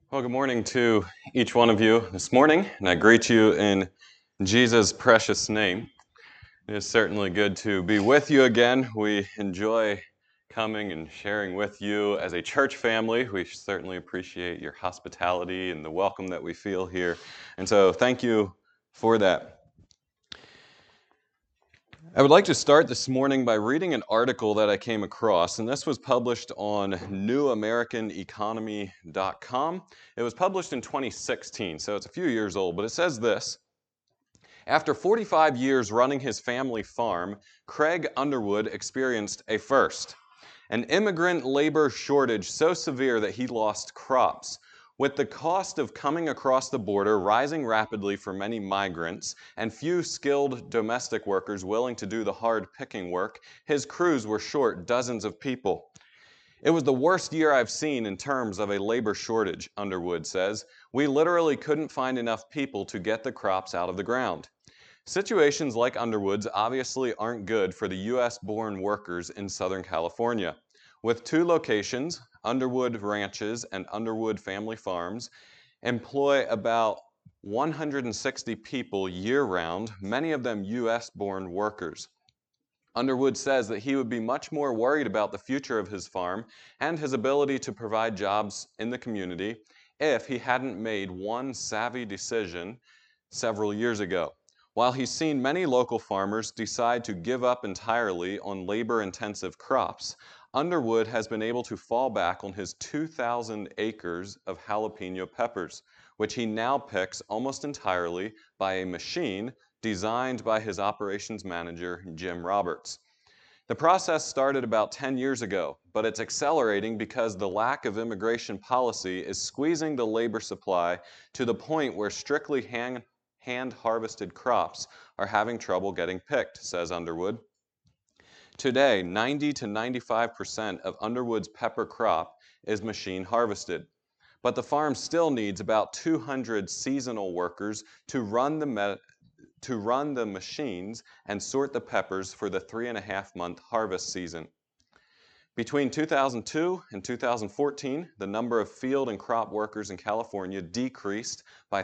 Well, good morning to each one of you this morning, and I greet you in Jesus' precious name. It is certainly good to be with you again. We enjoy coming and sharing with you as a church family. We certainly appreciate your hospitality and the welcome that we feel here. And so, thank you for that. I would like to start this morning by reading an article that I came across, and this was published on newamericaneconomy.com. It was published in 2016, so it's a few years old, but it says this. After 45 years running his family farm, Craig Underwood experienced a first. An immigrant labor shortage so severe that he lost crops. With the cost of coming across the border rising rapidly for many migrants and few skilled domestic workers willing to do the hard picking work, his crews were short dozens of people. It was the worst year I've seen in terms of a labor shortage, Underwood says. We literally couldn't find enough people to get the crops out of the ground. Situations like Underwood's obviously aren't good for the U.S.-born workers in Southern California. With two locations, Underwood Ranches and Underwood Family Farms, employ about 160 people year-round, many of them U.S.-born workers. Underwood says that he would be much more worried about the future of his farm and his ability to provide jobs in the community if he hadn't made one savvy decision several years ago. While he's seen many local farmers decide to give up entirely on labor-intensive crops, Underwood has been able to fall back on his 2,000 acres of jalapeno peppers, which he now picks almost entirely by a machine designed by his operations manager, Jim Roberts. The process started about 10 years ago, but it's accelerating because the lack of immigration policy is squeezing the labor supply to the point where strictly hand-harvested crops are having trouble getting picked, says Underwood. Today, 90 to 95% of Underwood's pepper crop is machine harvested, but the farm still needs about 200 seasonal workers to run the machines and sort the peppers for the 3.5-month harvest season. Between 2002 and 2014, the number of field and crop workers in California decreased by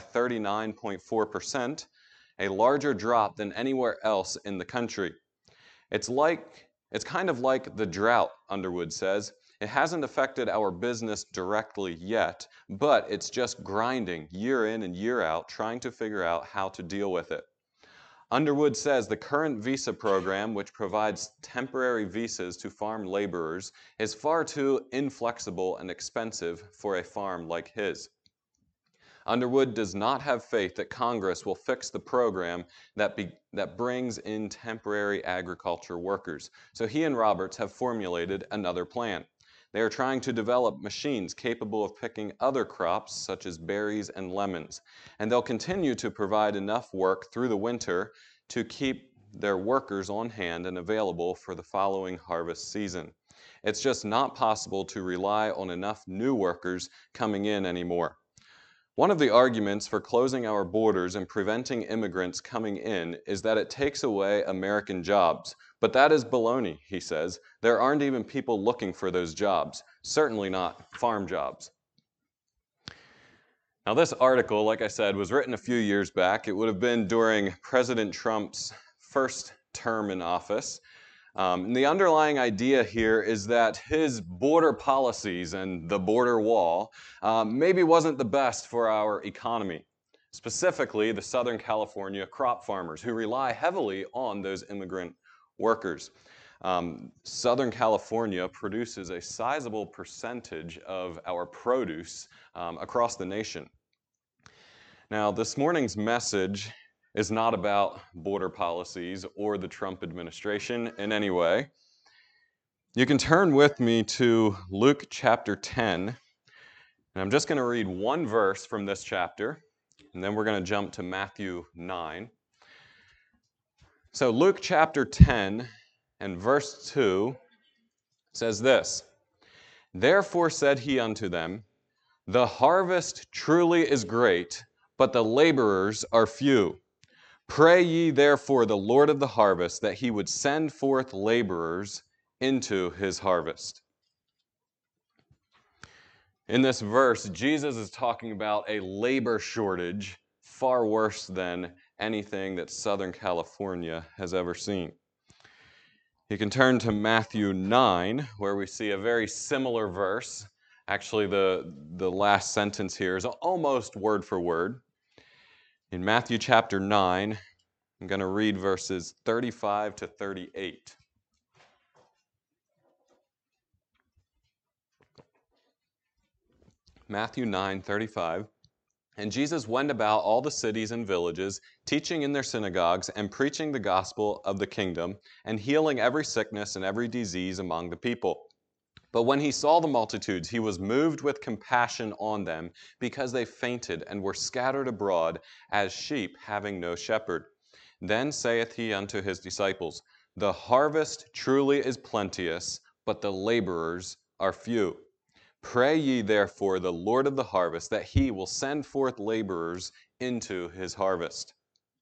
39.4%, a larger drop than anywhere else in the country. It's kind of like the drought, Underwood says. It hasn't affected our business directly yet, but it's just grinding year in and year out, trying to figure out how to deal with it. Underwood says the current visa program, which provides temporary visas to farm laborers, is far too inflexible and expensive for a farm like his. Underwood does not have faith that Congress will fix the program that brings in temporary agriculture workers, so he and Roberts have formulated another plan. They are trying to develop machines capable of picking other crops, such as berries and lemons, and they'll continue to provide enough work through the winter to keep their workers on hand and available for the following harvest season. It's just not possible to rely on enough new workers coming in anymore. One of the arguments for closing our borders and preventing immigrants coming in is that it takes away American jobs. But that is baloney, he says. There aren't even people looking for those jobs, certainly not farm jobs. Now, this article, like I said, was written a few years back. It would have been during President Trump's first term in office. And the underlying idea here is that his border policies and the border wall maybe wasn't the best for our economy, specifically the Southern California crop farmers who rely heavily on those immigrant workers. Southern California produces a sizable percentage of our produce across the nation. Now, this morning's message is not about border policies or the Trump administration in any way. You can turn with me to Luke chapter 10, and I'm just going to read one verse from this chapter, and then we're going to jump to Matthew 9. So Luke chapter 10 and verse 2 says this, "Therefore said he unto them, The harvest truly is great, but the laborers are few. Pray ye therefore the Lord of the harvest that he would send forth laborers into his harvest." In this verse, Jesus is talking about a labor shortage far worse than anything that Southern California has ever seen. You can turn to Matthew 9, where we see a very similar verse. Actually, the last sentence here is almost word for word. In Matthew chapter 9, I'm going to read verses 35 to 38. Matthew 9:35. And Jesus went about all the cities and villages, teaching in their synagogues and preaching the gospel of the kingdom, and healing every sickness and every disease among the people. But when he saw the multitudes, he was moved with compassion on them, because they fainted and were scattered abroad as sheep having no shepherd. Then saith he unto his disciples, The harvest truly is plenteous, but the laborers are few. Pray ye therefore the Lord of the harvest, that he will send forth laborers into his harvest.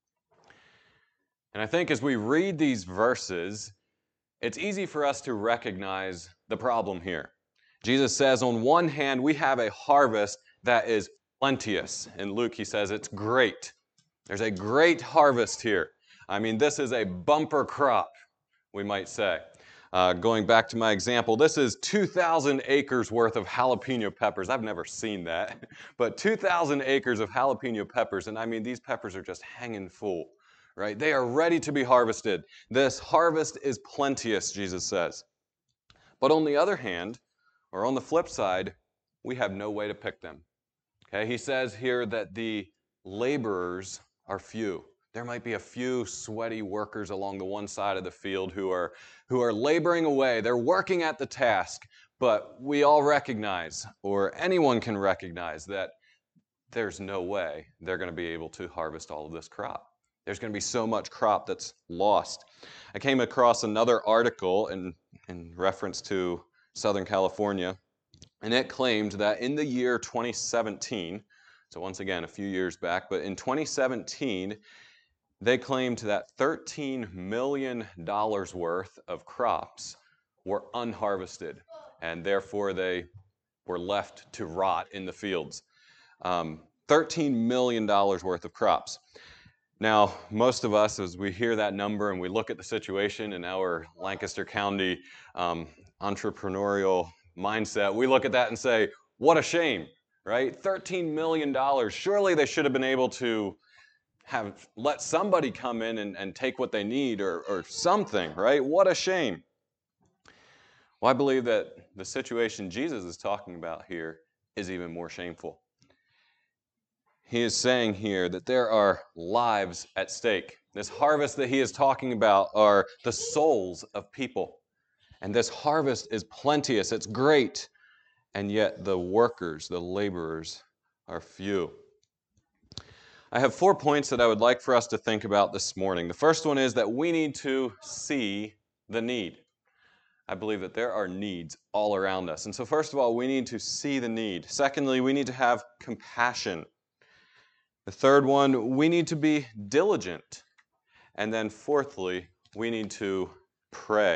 And I think as we read these verses, it's easy for us to recognize the problem here. Jesus says, on one hand, we have a harvest that is plenteous. In Luke, he says it's great. There's a great harvest here. I mean, this is a bumper crop, we might say. Going back to my example, this is 2,000 acres worth of jalapeno peppers. I've never seen that, but 2,000 acres of jalapeno peppers. And I mean, these peppers are just hanging full, right? They are ready to be harvested. This harvest is plenteous, Jesus says. But on the other hand, or on the flip side, we have no way to pick them. Okay, he says here that the laborers are few. There might be a few sweaty workers along the one side of the field who are laboring away. They're working at the task, but we all recognize, or anyone can recognize, that there's no way they're going to be able to harvest all of this crop. There's going to be so much crop that's lost. I came across another article in reference to Southern California, and it claimed that in the year 2017, so once again, a few years back, but in 2017, they claimed that $13 million worth of crops were unharvested, and therefore they were left to rot in the fields. $13 million worth of crops. Now, most of us, as we hear that number and we look at the situation in our Lancaster County entrepreneurial mindset, we look at that and say, what a shame, right? $13 million. Surely they should have been able to have let somebody come in and take what they need or something, right? What a shame. Well, I believe that the situation Jesus is talking about here is even more shameful. He is saying here that there are lives at stake. This harvest that he is talking about are the souls of people. And this harvest is plenteous, it's great, and yet the workers, the laborers, are few. I have 4 points that I would like for us to think about this morning. The first one is that we need to see the need. I believe that there are needs all around us. And so first of all, we need to see the need. Secondly, we need to have compassion. The third one, we need to be diligent. And then fourthly, we need to pray.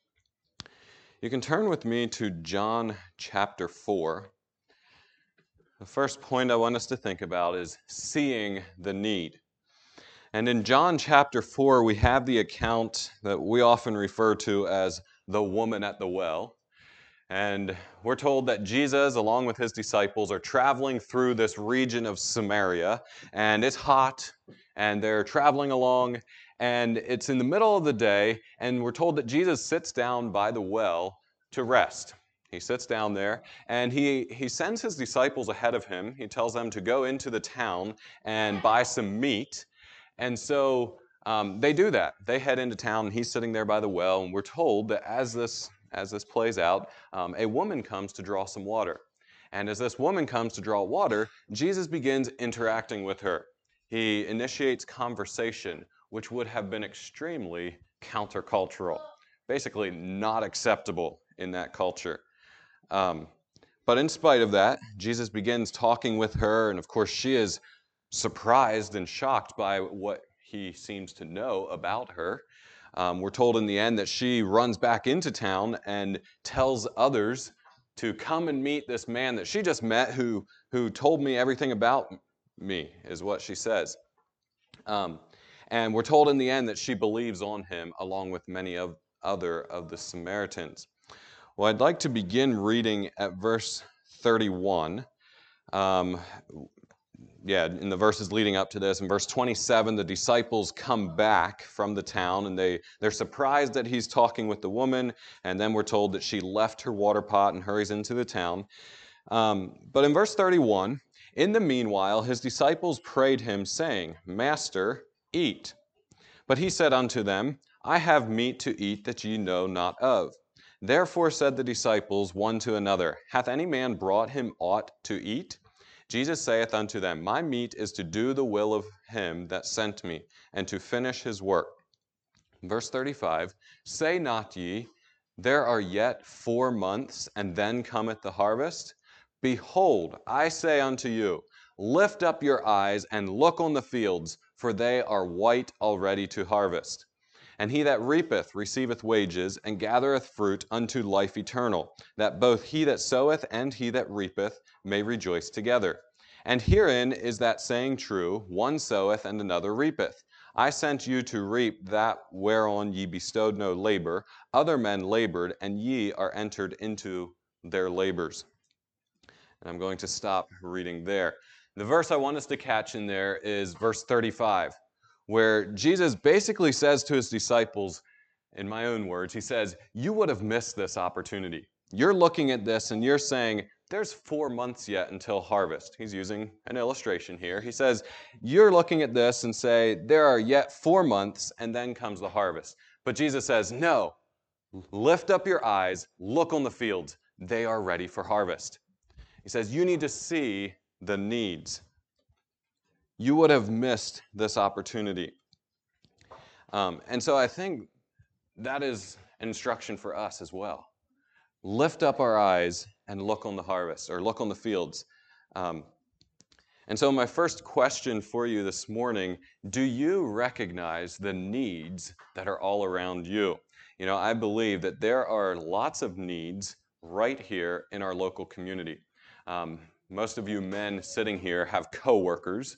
You can turn with me to John chapter 4. The first point I want us to think about is seeing the need. And in John chapter 4, we have the account that we often refer to as the woman at the well. And we're told that Jesus, along with his disciples, are traveling through this region of Samaria, and it's hot, and they're traveling along, and it's in the middle of the day, and we're told that Jesus sits down by the well to rest. He sits down there, and he sends his disciples ahead of him. He tells them to go into the town and buy some meat, and so they do that. They head into town, and he's sitting there by the well, and we're told that as this plays out, a woman comes to draw some water. And as this woman comes to draw water, Jesus begins interacting with her. He initiates conversation, which would have been extremely countercultural, basically not acceptable in that culture. But in spite of that, Jesus begins talking with her, and of course she is surprised and shocked by what he seems to know about her. We're told in the end that she runs back into town and tells others to come and meet this man that she just met who told me everything about me, is what she says. And we're told in the end that she believes on him along with many other of the Samaritans. Well, I'd like to begin reading at verse 31. In the verses leading up to this. In verse 27, the disciples come back from the town, and they're surprised that he's talking with the woman, and then we're told that she left her water pot and hurries into the town. But in verse 31, in the meanwhile, his disciples prayed him, saying, Master, eat. But he said unto them, I have meat to eat that ye know not of. Therefore said the disciples one to another, Hath any man brought him aught to eat? Jesus saith unto them, My meat is to do the will of him that sent me, and to finish his work. Verse 35, Say not ye, There are yet 4 months, and then cometh the harvest? Behold, I say unto you, Lift up your eyes, and look on the fields, for they are white already to harvest. And he that reapeth receiveth wages, and gathereth fruit unto life eternal, that both he that soweth and he that reapeth may rejoice together. And herein is that saying true, one soweth and another reapeth. I sent you to reap that whereon ye bestowed no labor. Other men labored, and ye are entered into their labors. And I'm going to stop reading there. The verse I want us to catch in there is verse 35. Where Jesus basically says to his disciples, in my own words, he says, you would have missed this opportunity. You're looking at this and you're saying, there's 4 months yet until harvest. He's using an illustration here. He says, you're looking at this and say, there are yet 4 months and then comes the harvest. But Jesus says, no, lift up your eyes, look on the fields. They are ready for harvest. He says, you need to see the needs. You would have missed this opportunity. And so I think that is instruction for us as well. Lift up our eyes and look on the harvest, or look on the fields. And so my first question for you this morning, do you recognize the needs that are all around you? You know, I believe that there are lots of needs right here in our local community. Most of you men sitting here have coworkers.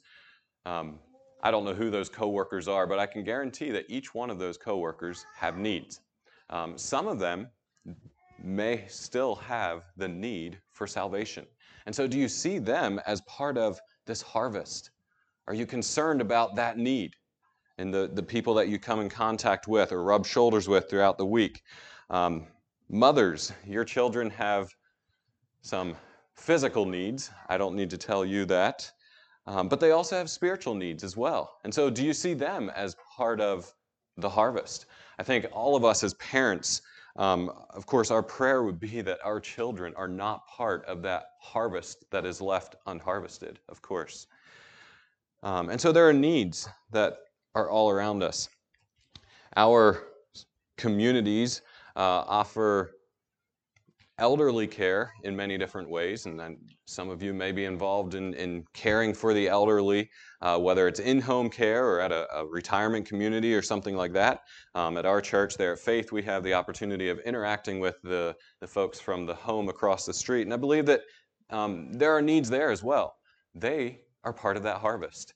I don't know who those coworkers are, but I can guarantee that each one of those coworkers have needs. Some of them may still have the need for salvation. And so do you see them as part of this harvest? Are you concerned about that need and the people that you come in contact with or rub shoulders with throughout the week? Mothers, your children have some physical needs. I don't need to tell you that. But they also have spiritual needs as well. And so do you see them as part of the harvest? I think all of us as parents, of course, our prayer would be that our children are not part of that harvest that is left unharvested, of course. And so there are needs that are all around us. Our communities offer elderly care in many different ways, and then some of you may be involved in caring for the elderly, whether it's in-home care or at a retirement community or something like that. At our church there at Faith, we have the opportunity of interacting with the folks from the home across the street, and I believe that there are needs there as well. They are part of that harvest.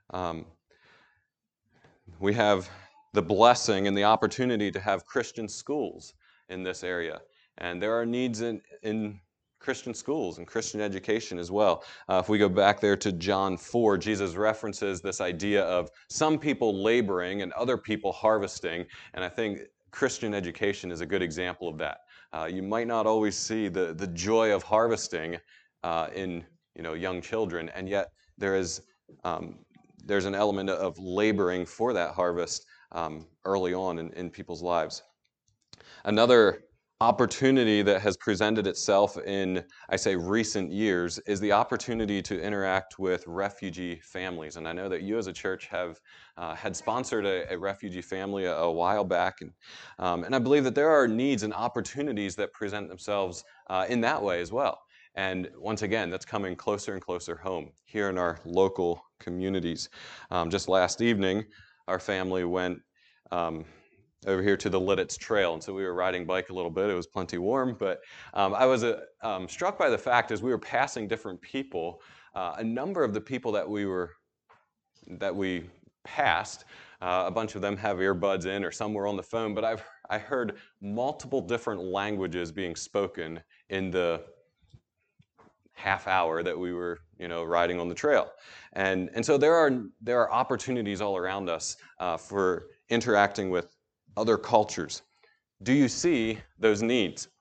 We have the blessing and the opportunity to have Christian schools in this area. And there are needs in Christian schools and Christian education as well. If we go back there to John 4, Jesus references this idea of some people laboring and other people harvesting. And I think Christian education is a good example of that. You might not always see the joy of harvesting in young children, and yet there's an element of laboring for that harvest early on in people's lives. Another opportunity that has presented itself in, I say, recent years is the opportunity to interact with refugee families. And I know that you as a church have had sponsored a refugee family a while back. And I believe that there are needs and opportunities that present themselves in that way as well. And once again, that's coming closer and closer home here in our local communities. Just last evening, our family went over here to the Lidditz Trail, and so we were riding bike a little bit. It was plenty warm, but I was struck by the fact as we were passing different people, a number of the people that we passed, a bunch of them have earbuds in or some were on the phone, but I heard multiple different languages being spoken in the half hour that we were riding on the trail. And so there are opportunities all around us for interacting with other cultures. Do you see those needs?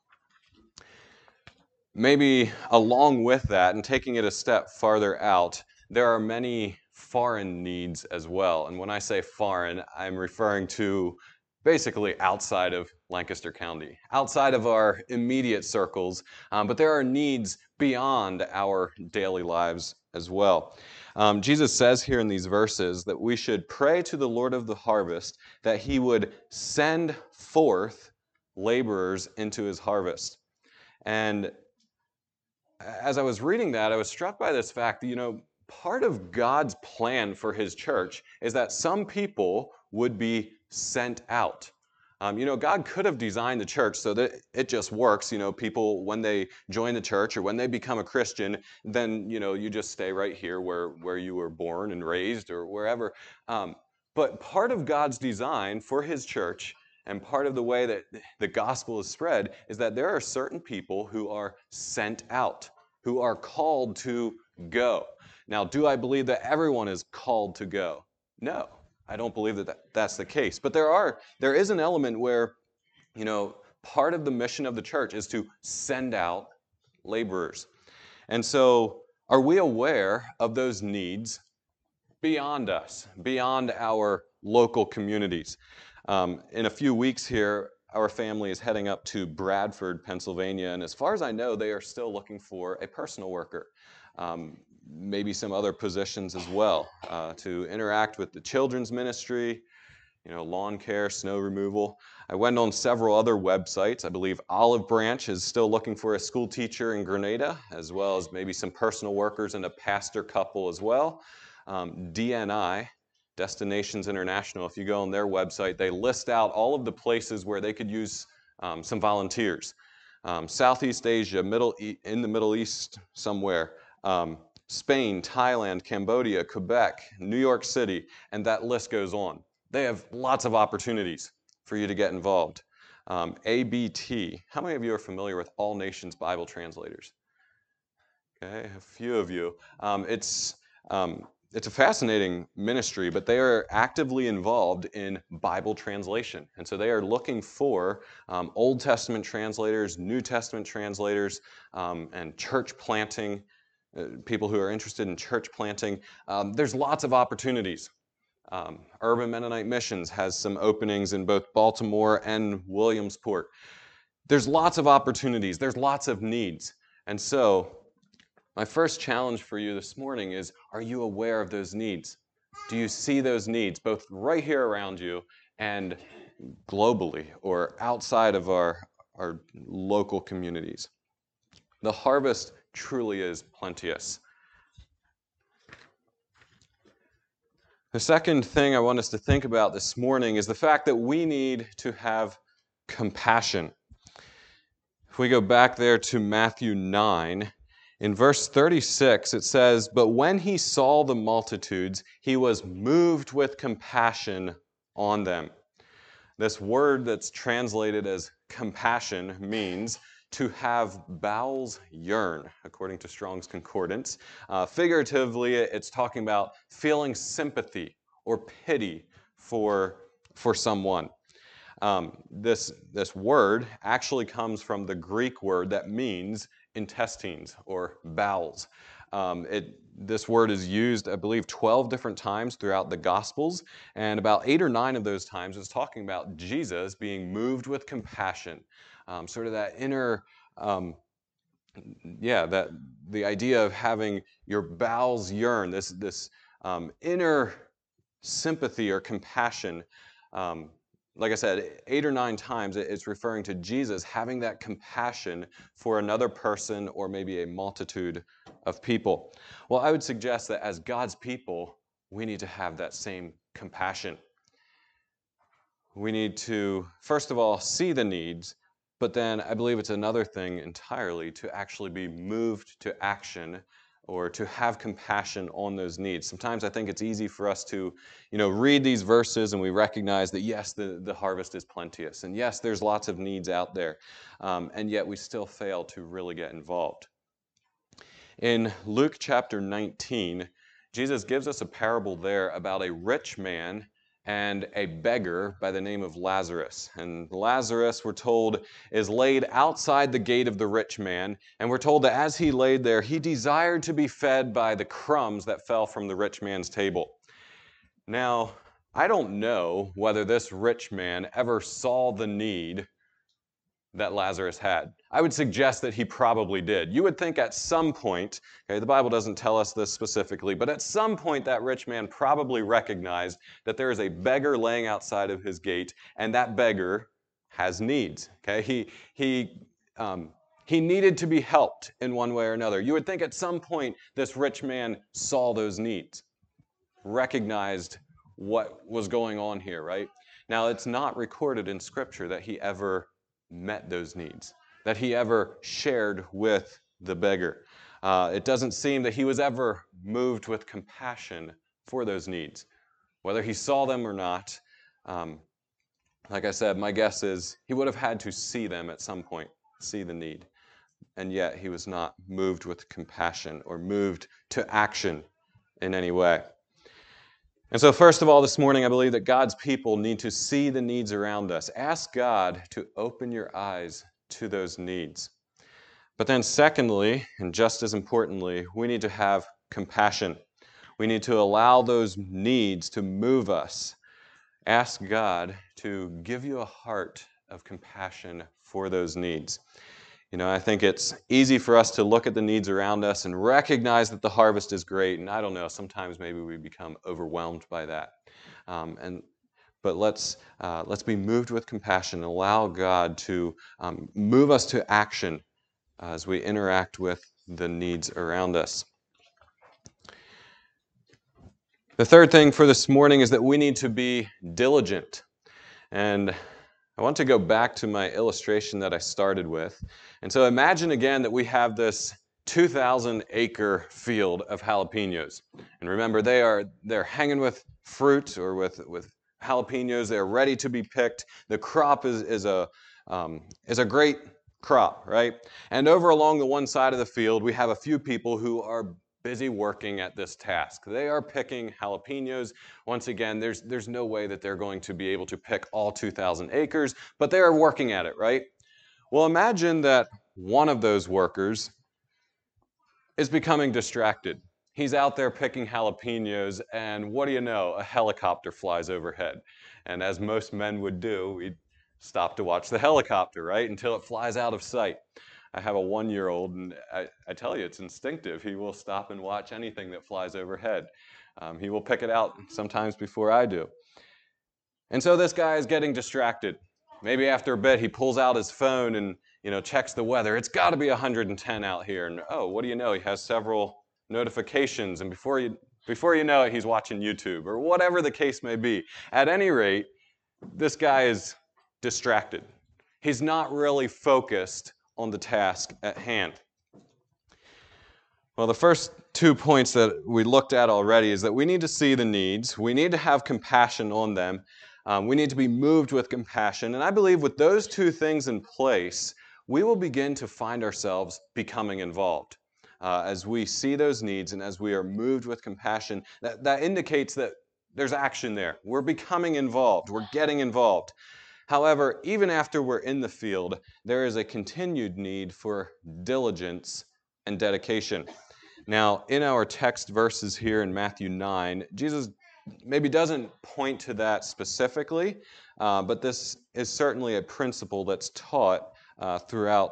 Maybe along with that, and taking it a step farther out, there are many foreign needs as well. And when I say foreign, I'm referring to basically outside of Lancaster County, outside of our immediate circles, but there are needs beyond our daily lives as well. Jesus says here in these verses that we should pray to the Lord of the harvest that he would send forth laborers into his harvest. And as I was reading that, I was struck by this fact that, part of God's plan for his church is that some people would be sent out. God could have designed the church so that it just works. People, when they join the church or when they become a Christian, then, you just stay right here where you were born and raised or wherever. But part of God's design for his church and part of the way that the gospel is spread is that there are certain people who are sent out, who are called to go. Now, do I believe that everyone is called to go? No, I don't believe that that's the case. But there is an element where, part of the mission of the church is to send out laborers. And so, are we aware of those needs beyond us, beyond our local communities? In a few weeks here, our family is heading up to Bradford, Pennsylvania, and as far as I know, they are still looking for a personal worker, maybe some other positions as well, to interact with the children's ministry, lawn care, snow removal. I went on several other websites. I believe Olive Branch is still looking for a school teacher in Grenada, as well as maybe some personal workers and a pastor couple as well. DNI, Destinations International, if you go on their website, they list out all of the places where they could use some volunteers. Southeast Asia, in the Middle East somewhere, Spain, Thailand, Cambodia, Quebec, New York City, and that list goes on. They have lots of opportunities for you to get involved. ABT, how many of you are familiar with All Nations Bible Translators? Okay, a few of you. It's a fascinating ministry, but they are actively involved in Bible translation. And so they are looking for Old Testament translators, New Testament translators, and church planting, people who are interested in church planting. There's lots of opportunities. Urban Mennonite Missions has some openings in both Baltimore and Williamsport. There's lots of opportunities. There's lots of needs. And so my first challenge for you this morning is, are you aware of those needs? Do you see those needs, both right here around you and globally or outside of our local communities? The harvest truly is plenteous. The second thing I want us to think about this morning is the fact that we need to have compassion. If we go back there to Matthew 9, in verse 36, it says, "But when he saw the multitudes, he was moved with compassion on them." This word that's translated as compassion means to have bowels yearn, according to Strong's Concordance. Figuratively, it's talking about feeling sympathy or pity for someone. This word actually comes from the Greek word that means intestines or bowels. This word is used, I believe, 12 different times throughout the Gospels, and about 8 or 9 of those times is talking about Jesus being moved with compassion, sort of that inner, that the idea of having your bowels yearn, this inner sympathy or compassion. Like I said, 8 or 9 times it's referring to Jesus having that compassion for another person or maybe a multitude of people. Well, I would suggest that as God's people, we need to have that same compassion. we need to, first of all, see the needs, but then I believe it's another thing entirely to actually be moved to action or to have compassion on those needs. Sometimes I think it's easy for us to, read these verses and we recognize that yes, the harvest is plenteous, and yes, there's lots of needs out there, and yet we still fail to really get involved. In Luke chapter 19, Jesus gives us a parable there about a rich man and a beggar by the name of Lazarus. And Lazarus, we're told, is laid outside the gate of the rich man. And we're told that as he laid there, he desired to be fed by the crumbs that fell from the rich man's table. Now, I don't know whether this rich man ever saw the need that Lazarus had. I would suggest that he probably did. You would think at some point, okay, the Bible doesn't tell us this specifically, but at some point that rich man probably recognized that there is a beggar laying outside of his gate, and that beggar has needs. Okay, he needed to be helped in one way or another. You would think at some point this rich man saw those needs, recognized what was going on here, right? Now, it's not recorded in Scripture that he ever met those needs, that he ever shared with the beggar. It doesn't seem that he was ever moved with compassion for those needs. Whether he saw them or not, like I said, my guess is he would have had to see them at some point, see the need. And yet he was not moved with compassion or moved to action in any way. And so first of all, this morning, I believe that God's people need to see the needs around us. Ask God to open your eyes to those needs. But then secondly, and just as importantly, we need to have compassion. We need to allow those needs to move us. Ask God to give you a heart of compassion for those needs. I think it's easy for us to look at the needs around us and recognize that the harvest is great. And I don't know, sometimes maybe we become overwhelmed by that. But let's be moved with compassion and allow God to move us to action as we interact with the needs around us. The third thing for this morning is that we need to be diligent. And I want to go back to my illustration that I started with. And so imagine again that we have this 2,000-acre field of jalapenos. And remember, they're hanging with fruit or with jalapenos. They're ready to be picked. The crop is a great crop, right? And over along the one side of the field, we have a few people who are busy working at this task. They are picking jalapenos. Once again, there's no way that they're going to be able to pick all 2,000 acres, but they are working at it, right? Well, imagine that one of those workers is becoming distracted. He's out there picking jalapenos, and what do you know? A helicopter flies overhead. And as most men would do, we'd stop to watch the helicopter, right? Until it flies out of sight. I have a 1-year-old, and I tell you, it's instinctive. He will stop and watch anything that flies overhead. He will pick it out sometimes before I do. And so this guy is getting distracted. Maybe after a bit, he pulls out his phone and checks the weather. It's got to be 110 out here. And what do you know? He has several notifications, and before you know it, he's watching YouTube or whatever the case may be. At any rate, this guy is distracted. He's not really focused on the task at hand. Well, the first 2 points that we looked at already is that we need to see the needs. We need to have compassion on them. We need to be moved with compassion. And I believe with those 2 things in place, we will begin to find ourselves becoming involved. As we see those needs and as we are moved with compassion, that indicates that there's action there. We're becoming involved. We're getting involved. However, even after we're in the field, there is a continued need for diligence and dedication. Now, in our text verses here in Matthew 9, Jesus maybe doesn't point to that specifically, but this is certainly a principle that's taught throughout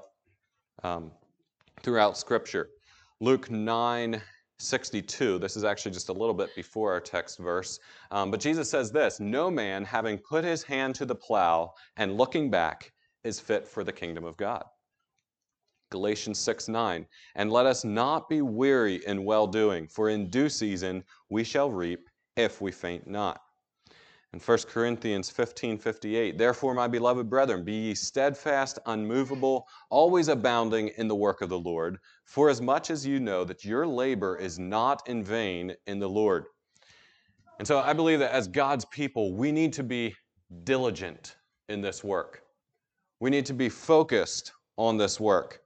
Scripture. Luke 9:62, this is actually just a little bit before our text verse, but Jesus says this, "No man, having put his hand to the plow and looking back, is fit for the kingdom of God." Galatians 6:9, "And let us not be weary in well-doing, for in due season we shall reap if we faint not." In 1 Corinthians 15:58, therefore, my beloved brethren, be ye steadfast, unmovable, always abounding in the work of the Lord, for as much as you know that your labor is not in vain in the Lord. And so I believe that as God's people, we need to be diligent in this work. We need to be focused on this work.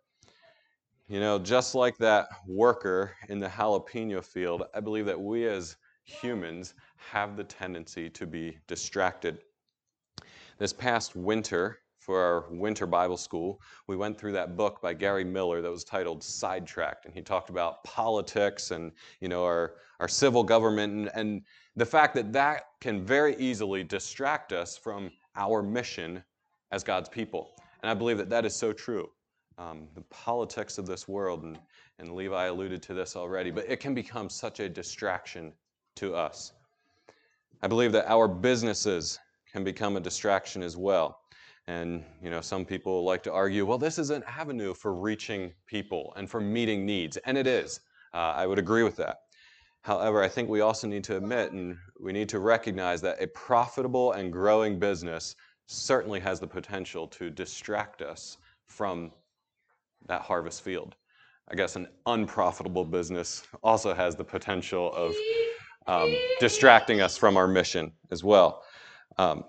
Just like that worker in the jalapeno field, I believe that we as humans have the tendency to be distracted. This past winter, for our winter Bible school, we went through that book by Gary Miller that was titled Sidetracked, and he talked about politics and our civil government and the fact that that can very easily distract us from our mission as God's people. And I believe that that is so true. The politics of this world, and Levi alluded to this already, but it can become such a distraction to us. I believe that our businesses can become a distraction as well. And, some people like to argue, well, this is an avenue for reaching people and for meeting needs. And it is. I would agree with that. However, I think we also need to admit and we need to recognize that a profitable and growing business certainly has the potential to distract us from that harvest field. I guess an unprofitable business also has the potential of distracting us from our mission as well. I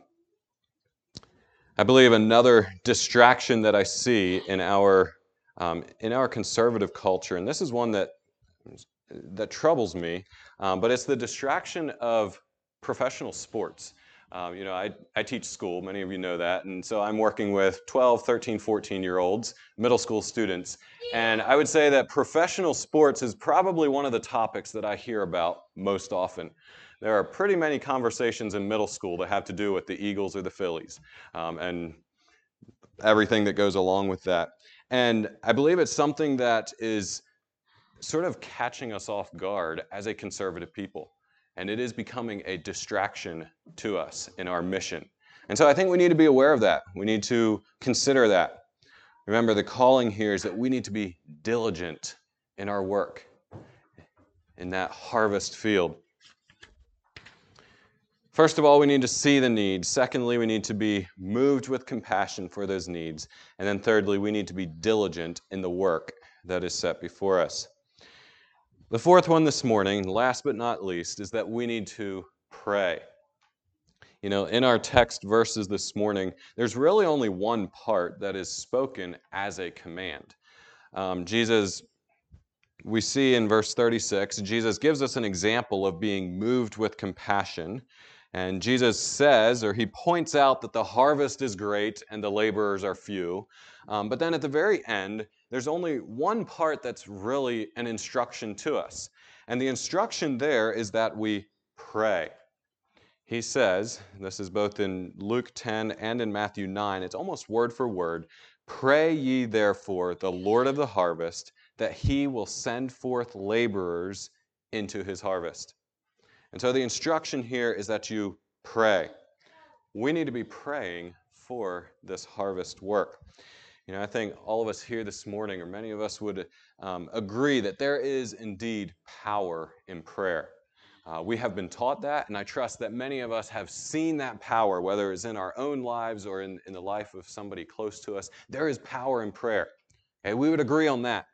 believe another distraction that I see in our conservative culture, and this is one that troubles me, but it's the distraction of professional sports. I teach school, many of you know that, and so I'm working with 12, 13, 14-year-olds, middle school students, and I would say that professional sports is probably one of the topics that I hear about most often. There are pretty many conversations in middle school that have to do with the Eagles or the Phillies, and everything that goes along with that. And I believe it's something that is sort of catching us off guard as a conservative people. And it is becoming a distraction to us in our mission. And so I think we need to be aware of that. We need to consider that. Remember, the calling here is that we need to be diligent in our work, in that harvest field. First of all, we need to see the needs. Secondly, we need to be moved with compassion for those needs. And then thirdly, we need to be diligent in the work that is set before us. The fourth one this morning, last but not least, is that we need to pray. In our text verses this morning, there's really only one part that is spoken as a command. We see in verse 36, Jesus gives us an example of being moved with compassion. And Jesus says, or he points out that the harvest is great and the laborers are few. But then at the very end, there's only one part that's really an instruction to us. And the instruction there is that we pray. He says, this is both in Luke 10 and in Matthew 9, it's almost word for word, pray ye therefore the Lord of the harvest, that he will send forth laborers into his harvest. And so the instruction here is that you pray. We need to be praying for this harvest work. I think all of us here this morning, or many of us would agree that there is indeed power in prayer. We have been taught that, and I trust that many of us have seen that power, whether it's in our own lives or in the life of somebody close to us. There is power in prayer. Okay, we would agree on that.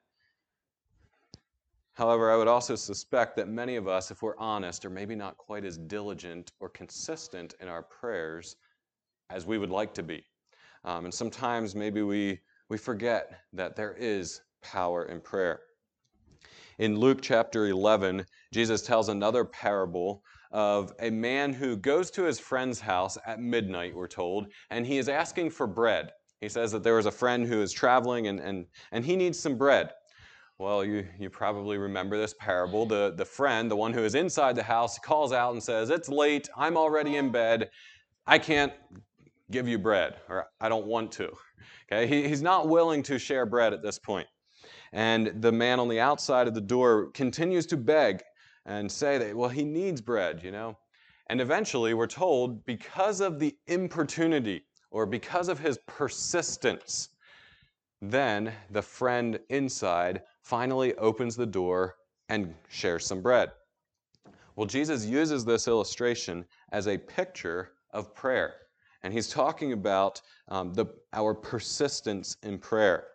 However, I would also suspect that many of us, if we're honest, are maybe not quite as diligent or consistent in our prayers as we would like to be. And sometimes maybe we forget that there is power in prayer. In Luke chapter 11, Jesus tells another parable of a man who goes to his friend's house at midnight, we're told, and he is asking for bread. He says that there was a friend who is traveling and he needs some bread. Well, you probably remember this parable. The friend, the one who is inside the house, calls out and says, "It's late, I'm already in bed, I can't give you bread," or "I don't want to." Okay, he's not willing to share bread at this point. And the man on the outside of the door continues to beg and say that, well, he needs bread, And eventually we're told, because of the importunity or because of his persistence, then the friend inside finally opens the door and shares some bread. Well, Jesus uses this illustration as a picture of prayer. And he's talking about our persistence in prayer.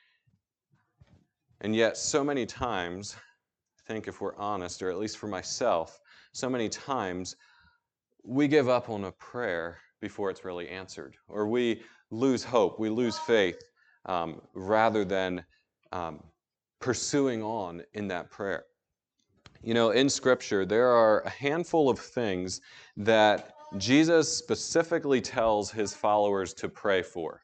And yet, so many times, I think if we're honest, or at least for myself, so many times we give up on a prayer before it's really answered, or we lose hope, we lose faith, rather than pursuing on in that prayer. You know, in Scripture, there are a handful of things that Jesus specifically tells his followers to pray for.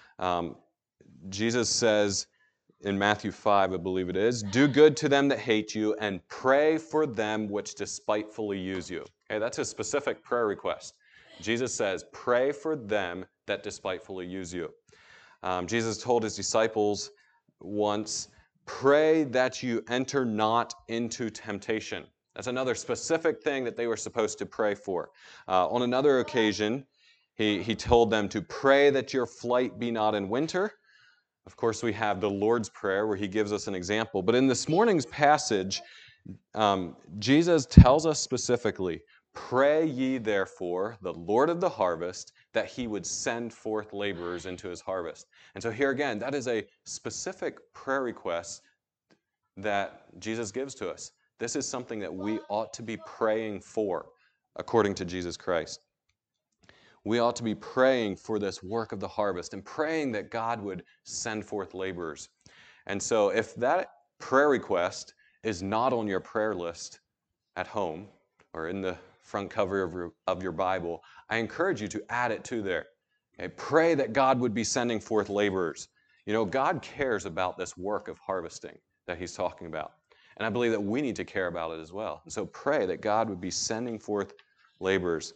Jesus says in Matthew 5, I believe it is, do good to them that hate you and pray for them which despitefully use you. Okay, that's a specific prayer request. Jesus says, pray for them that despitefully use you. Jesus told his disciples once, pray that you enter not into temptation. That's another specific thing that they were supposed to pray for. On another occasion, he told them to pray that your flight be not in winter. Of course, we have the Lord's Prayer where he gives us an example. But in this morning's passage, Jesus tells us specifically, pray ye therefore the Lord of the harvest, that he would send forth laborers into his harvest. And so here again, that is a specific prayer request that Jesus gives to us. This is something that we ought to be praying for, according to Jesus Christ. We ought to be praying for this work of the harvest and praying that God would send forth laborers. And so if that prayer request is not on your prayer list at home or in the front cover of your Bible, I encourage you to add it to there. Okay? Pray that God would be sending forth laborers. You know, God cares about this work of harvesting that he's talking about. And I believe that we need to care about it as well. And so pray that God would be sending forth laborers.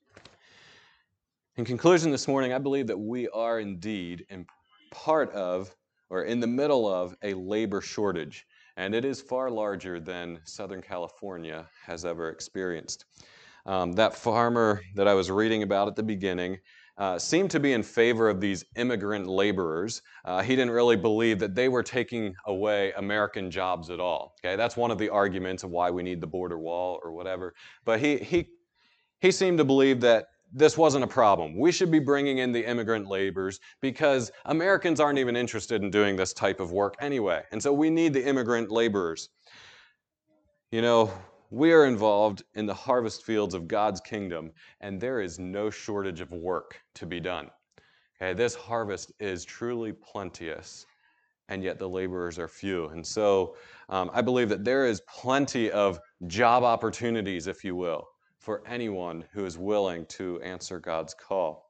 In conclusion this morning, I believe that we are indeed in part of, or in the middle of, a labor shortage. And it is far larger than Southern California has ever experienced. That farmer that I was reading about at the beginning seemed to be in favor of these immigrant laborers. He didn't really believe that they were taking away American jobs at all. Okay, that's one of the arguments of why we need the border wall or whatever. But he seemed to believe that this wasn't a problem. We should be bringing in the immigrant laborers because Americans aren't even interested in doing this type of work anyway. And so we need the immigrant laborers. You know, we are involved in the harvest fields of God's kingdom, and there is no shortage of work to be done. Okay, this harvest is truly plenteous, and yet the laborers are few. And so I believe that there is plenty of job opportunities, if you will, for anyone who is willing to answer God's call.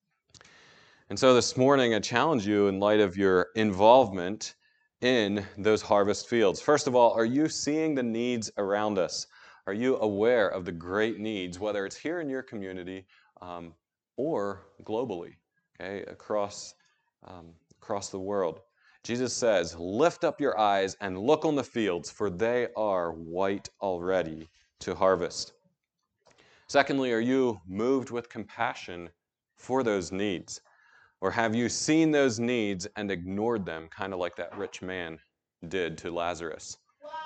And so this morning, I challenge you in light of your involvement in those harvest fields. First of all, are you seeing the needs around us? Are you aware of the great needs, whether it's here in your community or globally, okay, across the world? Jesus says, lift up your eyes and look on the fields, for they are white already to harvest. Secondly, are you moved with compassion for those needs? Or have you seen those needs and ignored them, kind of like that rich man did to Lazarus?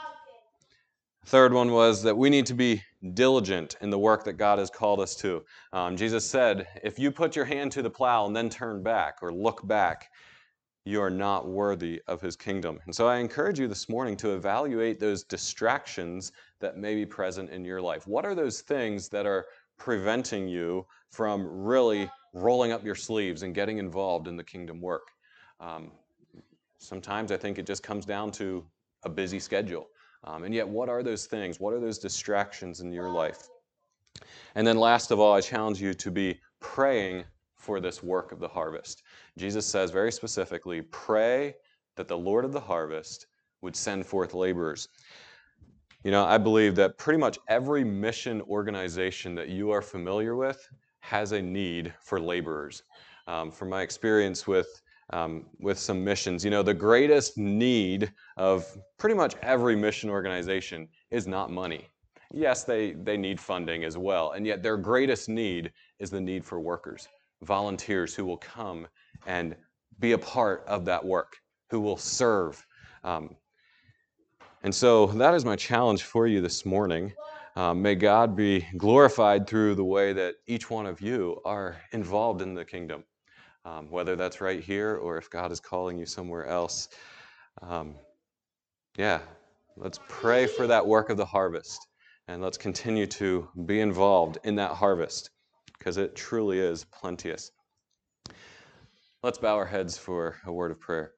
Third one was that we need to be diligent in the work that God has called us to. Jesus said, if you put your hand to the plow and then turn back or look back, you are not worthy of his kingdom. And so I encourage you this morning to evaluate those distractions that may be present in your life. What are those things that are preventing you from really rolling up your sleeves and getting involved in the kingdom work? Sometimes I think it just comes down to a busy schedule. And yet, what are those things? What are those distractions in your life? And then last of all, I challenge you to be praying for this work of the harvest. Jesus says very specifically, pray that the Lord of the harvest would send forth laborers. You know, I believe that pretty much every mission organization that you are familiar with has a need for laborers. From my experience with some missions, you know, the greatest need of pretty much every mission organization is not money. Yes, they need funding as well, and yet their greatest need is the need for workers, volunteers who will come and be a part of that work, who will serve. And so that is my challenge for you this morning. May God be glorified through the way that each one of you are involved in the kingdom, whether that's right here or if God is calling you somewhere else. Um, yeah, let's pray for that work of the harvest, and let's continue to be involved in that harvest because it truly is plenteous. Let's bow our heads for a word of prayer.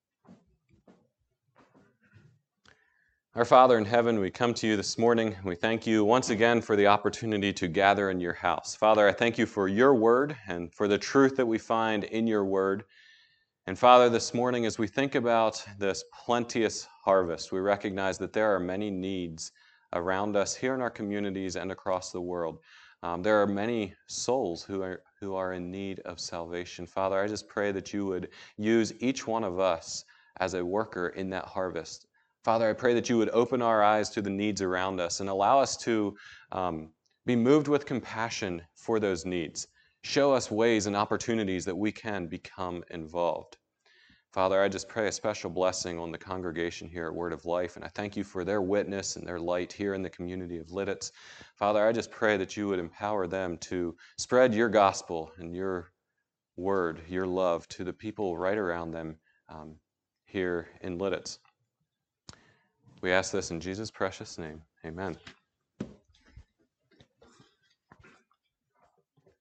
Our Father in heaven, we come to you this morning. We thank you once again for the opportunity to gather in your house. Father, I thank you for your word and for the truth that we find in your word. And Father, this morning, as we think about this plenteous harvest, we recognize that there are many needs around us here in our communities and across the world. There are many souls who are in need of salvation. Father, I just pray that you would use each one of us as a worker in that harvest. Father, I pray that you would open our eyes to the needs around us and allow us to be moved with compassion for those needs. Show us ways and opportunities that we can become involved. Father, I just pray a special blessing on the congregation here at Word of Life, and I thank you for their witness and their light here in the community of Lidditz. Father, I just pray that you would empower them to spread your gospel and your word, your love to the people right around them here in Lidditz. We ask this in Jesus' precious name. Amen.